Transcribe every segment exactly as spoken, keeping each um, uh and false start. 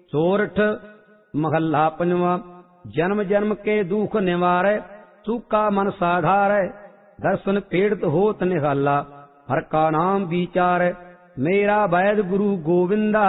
सोरठ महला पंजवा। जन्म जन्म के दुख निवारै, सूका मन साधारै, दर्शन पीड़ित होत निहाला, हर का नाम विचारै। मेरा वैद गुरु गोविंदा,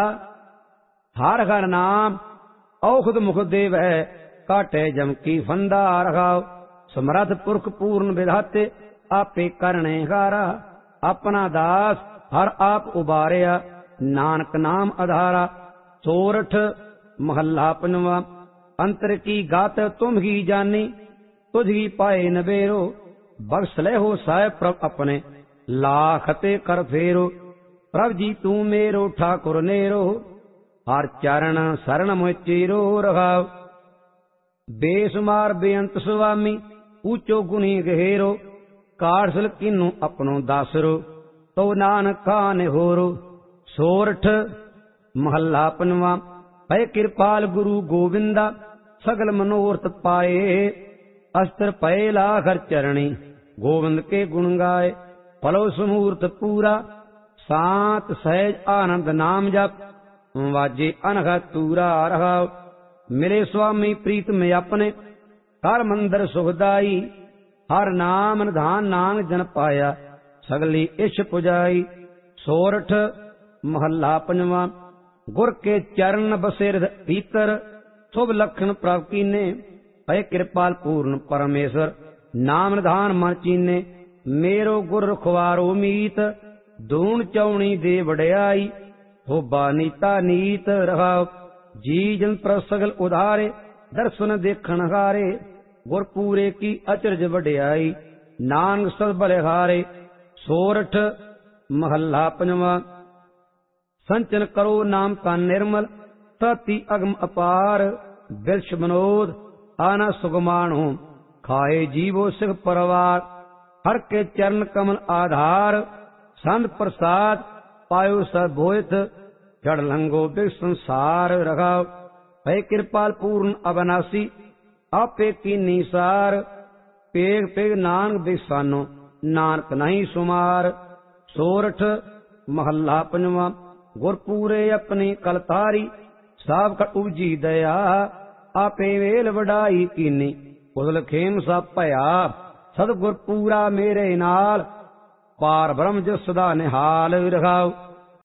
हर हर नाम औखद मुख देवै, काटे जम की फंदा रखाओ। समर्थ पुरख पूर्ण विधाते, आपे करने हारा, अपना दास हर आप उबारिया, नानक नाम आधारा। सोरठ महला पंजवा। अंतर की गात तुम ही जानी, तुझ ही पाए नबेरो, बख्श ले हो साहेब प्रभ अपने, लाखते कर फेरो। प्रभ जी तू मेरो ठाकुर नेरो, हर चरण शरण मोह चीरो रखाओ। बेसुमार बेअंत सुवामी, ऊंचो गुणी गहेरो, काढ़ किन्नू अपनो दासरो, तो नानक खान होरो। सोरठ महला पंजवा। भय कृपाल गुरु गोविंदा, सगल मनोरथ पाए, अस्त्र पय लाखर चरणी, गोविंद के गुण गाए। फलो समूर्त पूरा, सांत सहज आनंद नाम जप, वाजे अनघा तूरा रहाओ। मिले स्वामी प्रीत में अपने, हर मंदिर सुखदाई, हर नाम निधान नानक जन पाया, सगली इश पुजाई। सोरठ महला पंजवा। गुर के चरण बसेर भीतर, शुभ लक्षण प्रभ कीने, भय कृपाल पूर्ण परमेश्वर, नाम निधान मन चीने। मेरो गुर रखवारो मीत, दून चौणी दे वड़ियाई, होबा नीता नीत रहाओ। जी जन पर सगल उधारे, दर्शन देखण हारे, गुर पूरे की अचरज वड़ियाई, नानक सद बलिहारे। सोरठ महला पंजवा। संचन करो नाम का निर्मल, तति अगम अपार, बिरछ मनोद आना सुगमाणो, खाए जीवो सिख परवार। हर के चरण कमल आधार, संत प्रसाद पायो सब भोयत, जड़ लंगो बिग संसार रखाओ। भय कृपाल पूर्ण अविनाशी, आपे की निसार, पेग पेग नानक बिसानो, नानक नहीं सुमार। सोरठ महला पंजवा। गुरपूरे अपनी कलतारी, साब का उपजी दया, आपे वेल वडाई कीनी, उदल खेम सा भया। सतगुर पूरा मेरे नाल, पार ब्रह्म जो सदा निहाल रखाओ।